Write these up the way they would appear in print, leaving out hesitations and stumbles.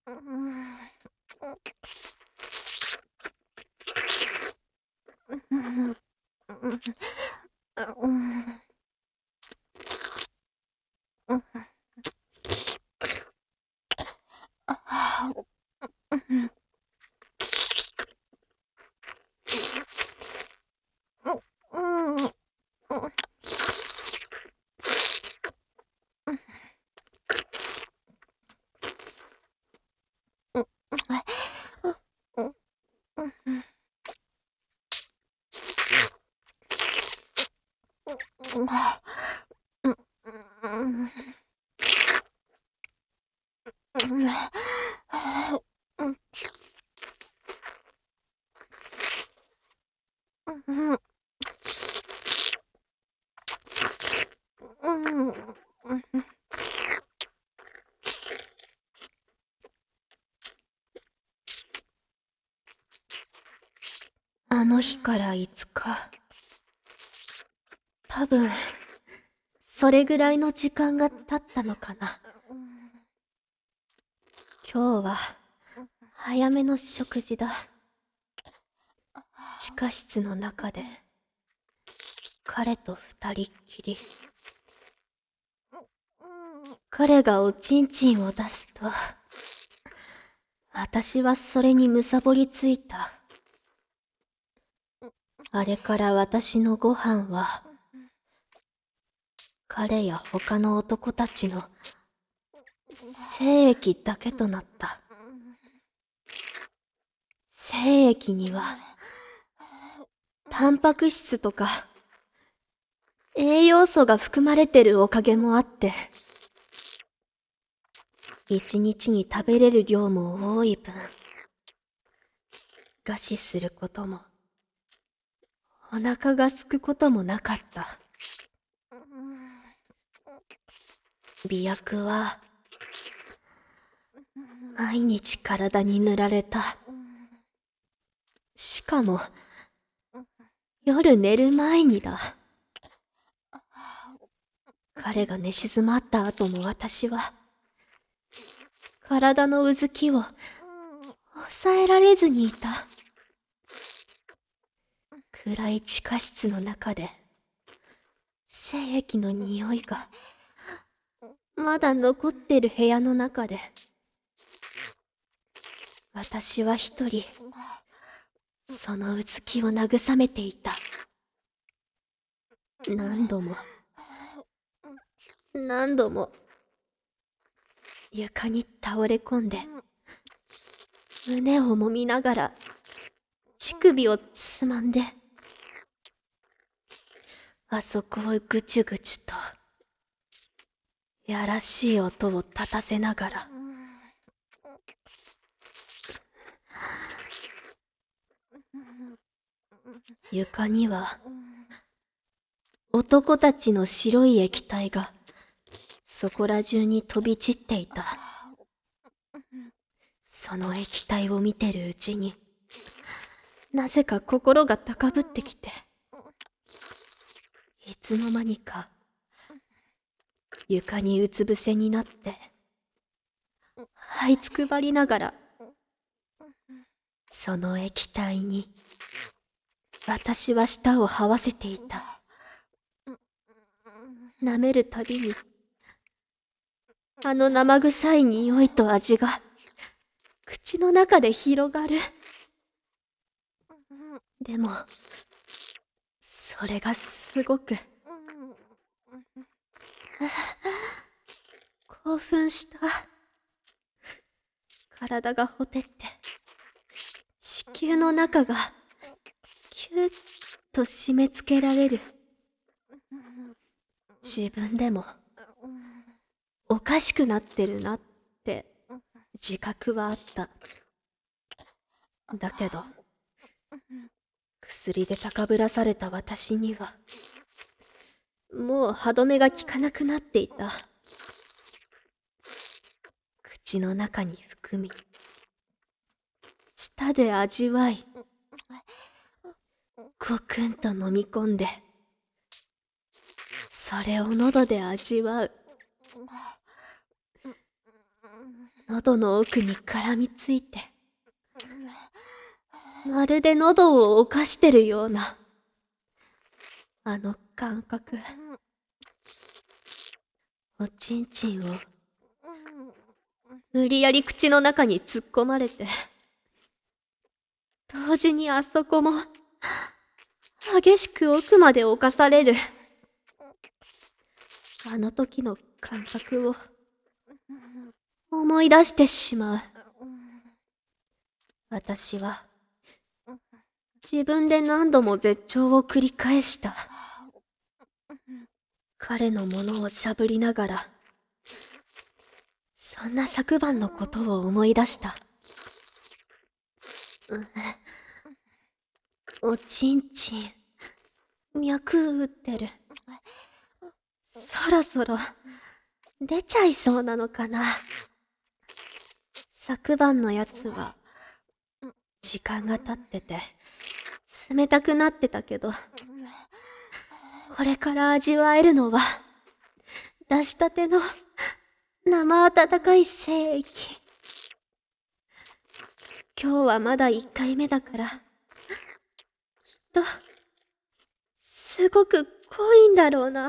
あの日から5日。多分、それぐらいの時間が経ったのかな。今日は、早めの食事だ。地下室の中で、彼と二人っきり。彼がおちんちんを出すと、私はそれにむさぼりついた。あれから私のご飯は、彼や他の男たちの精液だけとなった。精液には、タンパク質とか、栄養素が含まれてるおかげもあって、一日に食べれる量も多い分、餓死することも、お腹が空くこともなかった。媚薬は、毎日体に塗られた。しかも、夜寝る前にだ。彼が寝静まった後も私は、体のうずきを抑えられずにいた。暗い地下室の中で、精液の匂いが、まだ残ってる部屋の中で、私は一人、そのうずきを慰めていた。何度も、何度も、床に倒れ込んで、胸を揉みながら、乳首をつまんで、あそこをぐちゅぐちゅと、やらしい音を立たせながら、床には、男たちの白い液体が、そこら中に飛び散っていた。その液体を見てるうちに、なぜか心が高ぶってきて、いつの間にか、床にうつ伏せになって、這いつくばりながら、その液体に、私は舌を這わせていた。舐めるたびに、あの生臭い匂いと味が、口の中で広がる。でも、それがすごく、興奮した。体がほてって、子宮の中が、キュッと締め付けられる。自分でも、おかしくなってるなって、自覚はあった。だけど、薬で高ぶらされた私には、もう歯止めが効かなくなっていた。口の中に含み、舌で味わい、ごくんと飲み込んで、それを喉で味わう。 喉の奥に絡みついて、まるで喉を侵してるような、あの感覚。おちんちんを、無理やり口の中に突っ込まれて、同時にあそこも、激しく奥まで侵される。あの時の感覚を、思い出してしまう。私は、自分で何度も絶頂を繰り返した。彼のものをしゃぶりながら、そんな昨晩のことを思い出した。おちんちん、脈打ってる。そろそろ、出ちゃいそうなのかな。昨晩のやつは、時間が経ってて、冷たくなってたけど、これから味わえるのは、出したての生温かい精液。今日はまだ1回目だから、きっと、すごく濃いんだろうな。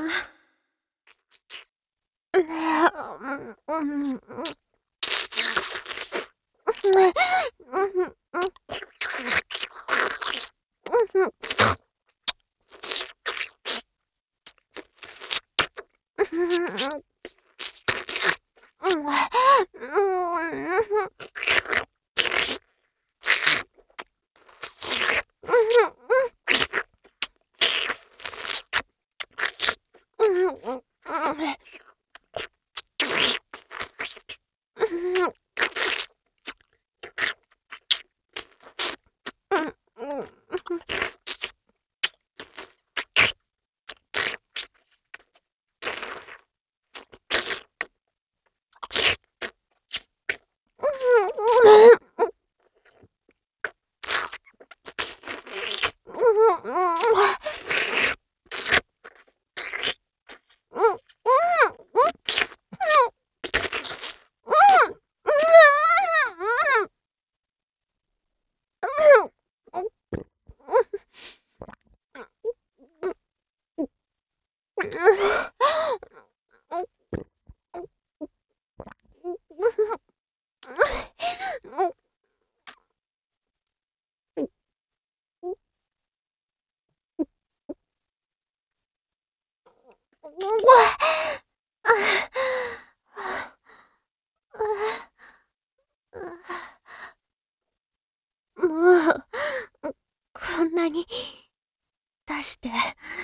もう、こんなに、出して。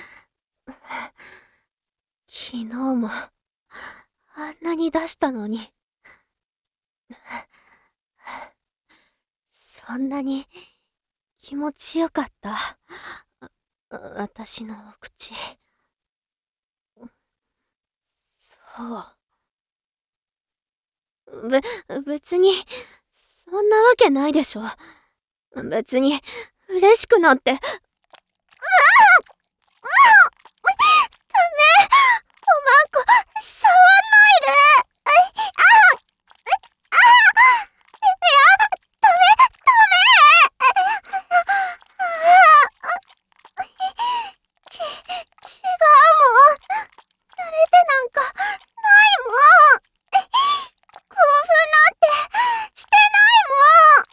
昨日も、あんなに出したのに。そんなに、気持ちよかった。私のお口。そう。別に、そんなわけないでしょ。別に、嬉しくなって。ダメ！おまんこ、触んないで！違うもん。濡れてなんか、ないもん。興奮なんて、してないもん。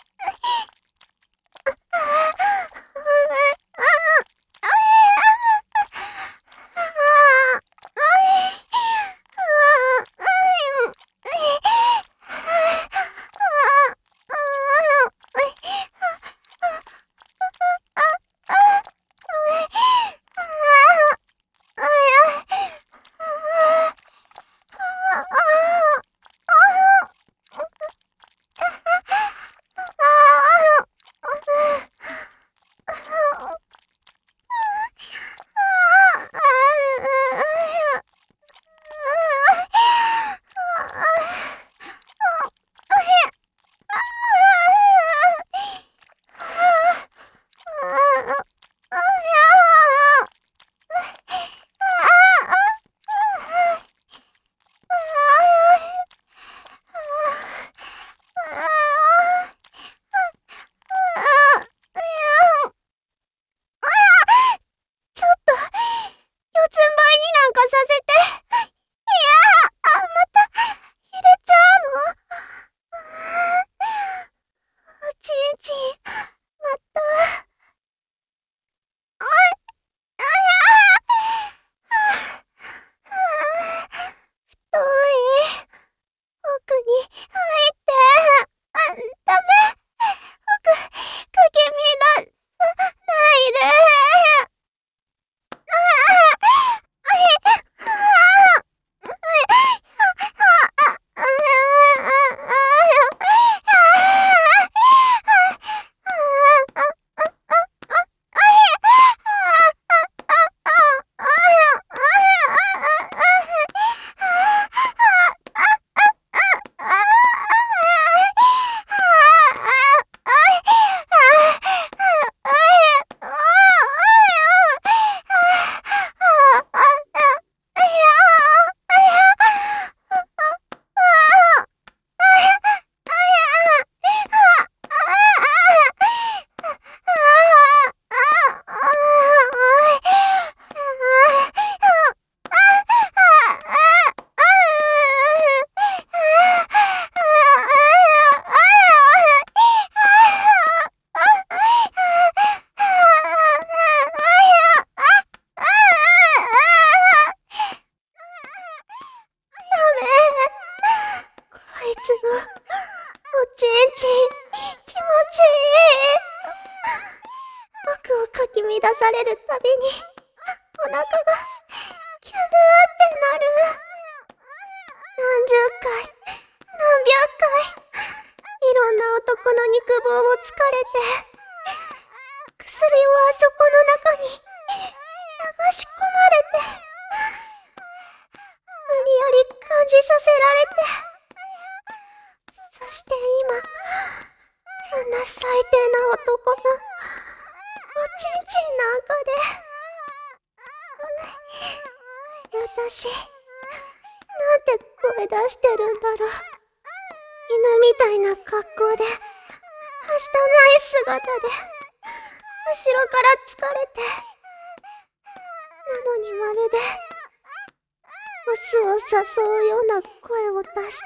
私、なんて声出してるんだろう。犬みたいな格好で、はしたない姿で、後ろから疲れて、なのにまるで、オスを誘うような声を出して、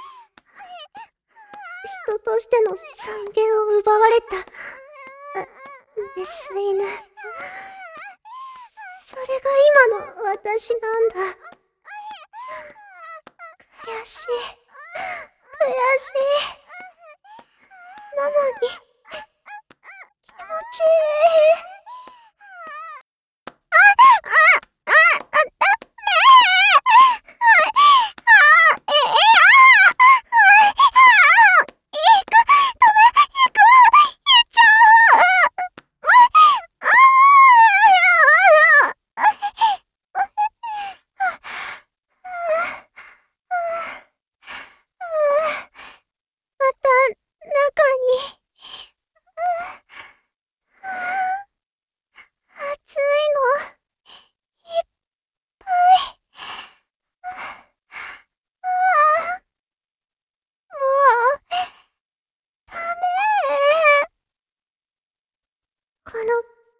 人としての尊厳を奪われた、メス犬。それが今の私なんだ。悔しい。悔しい。なのに、気持ちいい。この感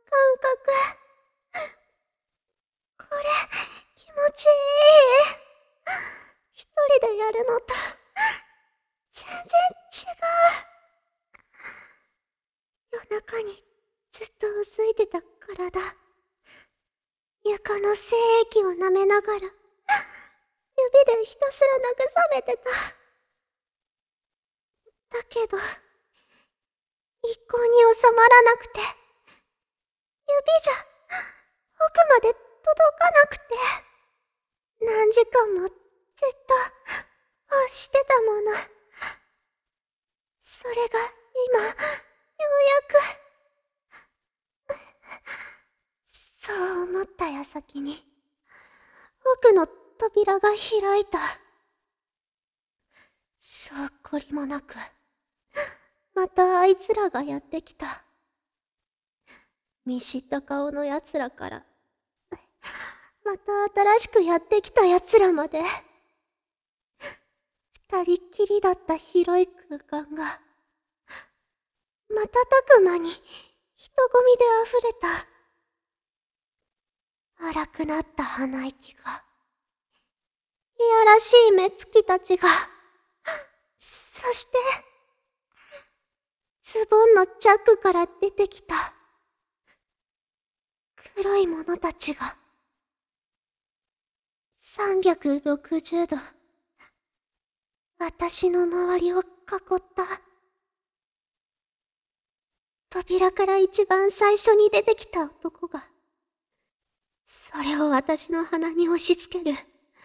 覚、これ、気持ちいい。一人でやるのと、全然違う。夜中にずっとうずいてた体、床の精液を舐めながら、指でひたすら慰めてた。だけど、一向に収まらなくて、指じゃ奥まで届かなくて、何時間もずっと欲してたもの。それが今、ようやく。そう思った矢先に、奥の扉が開いた。しょっこりもなく、またあいつらがやってきた。見知った顔の奴らから、また新しくやってきた奴らまで、二人っきりだった広い空間が、瞬く間に人混みで溢れた。荒くなった鼻息が、いやらしい目つきたちが、そして、ズボンのチャックから出てきた。黒い者たちが、360度、私の周りを囲った。扉から一番最初に出てきた男が、それを私の鼻に押し付ける。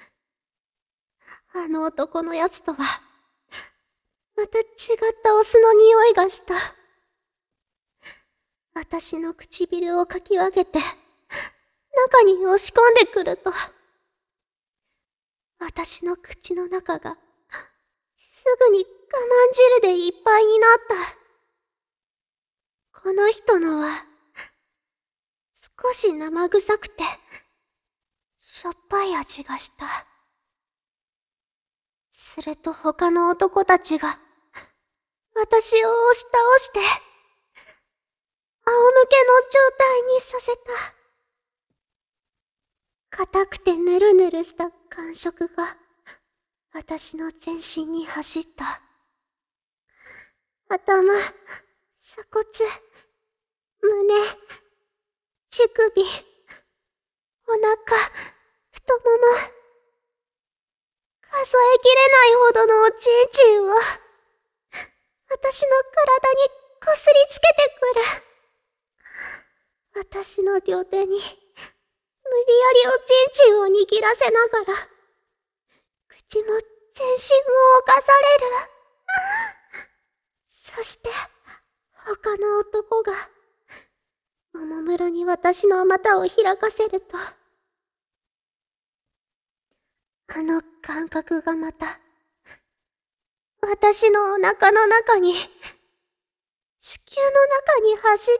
あの男のやつとは、また違ったオスの匂いがした。私の唇をかき分けて、中に押し込んでくると、私の口の中が、すぐに我慢汁でいっぱいになった。この人のは、少し生臭くて、しょっぱい味がした。すると他の男たちが、私を押し倒して、仰向けの状態にさせた。硬くてぬるぬるした感触が、私の全身に走った。頭、鎖骨、胸、乳首、お腹、太もも。数えきれないほどのおちんちんを、私の体にこすりつけてくる。私の両手に、無理やりおちんちんを握らせながら、口も全身も侵される。そして、他の男が、おもむろに私の股を開かせると、あの感覚がまた、私のお腹の中に、子宮の中に走った。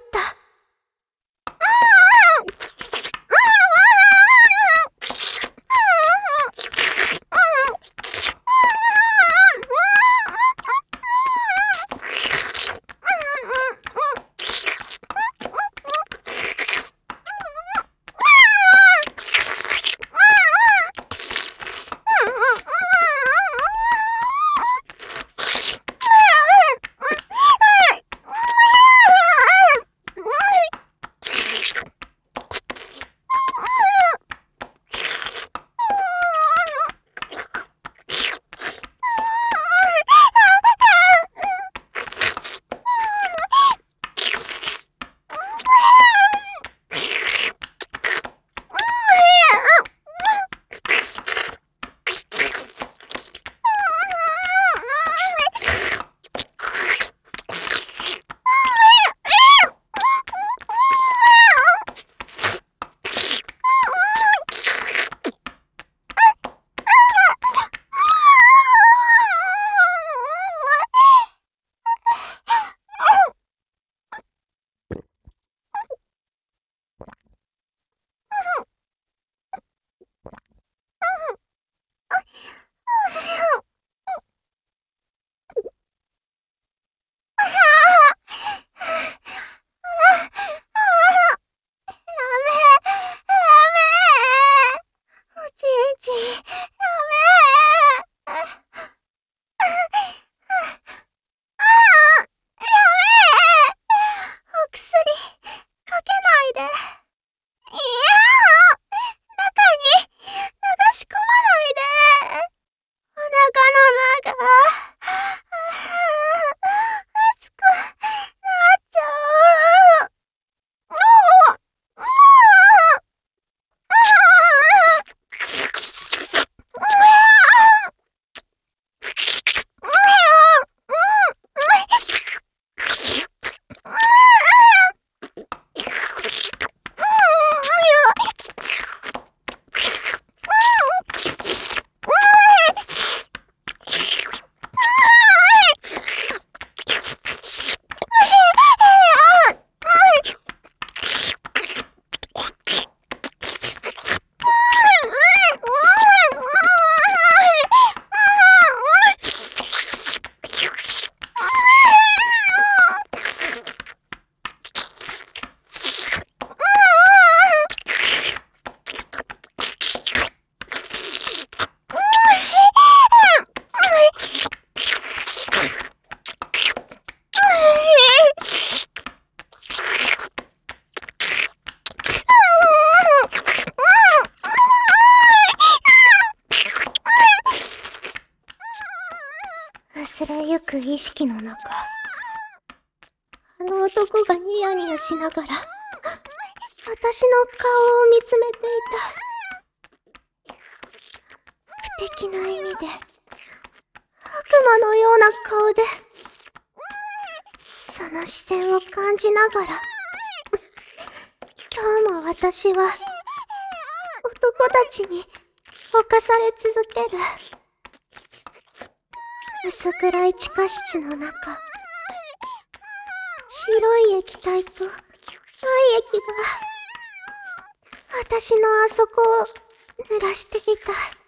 く意識の中、あの男がニヤニヤしながら、私の顔を見つめていた。不敵な意味で、悪魔のような顔で、その視線を感じながら、今日も私は、男たちに侵され続ける。薄暗い地下室の中、白い液体と体液が、私のあそこを濡らしていた。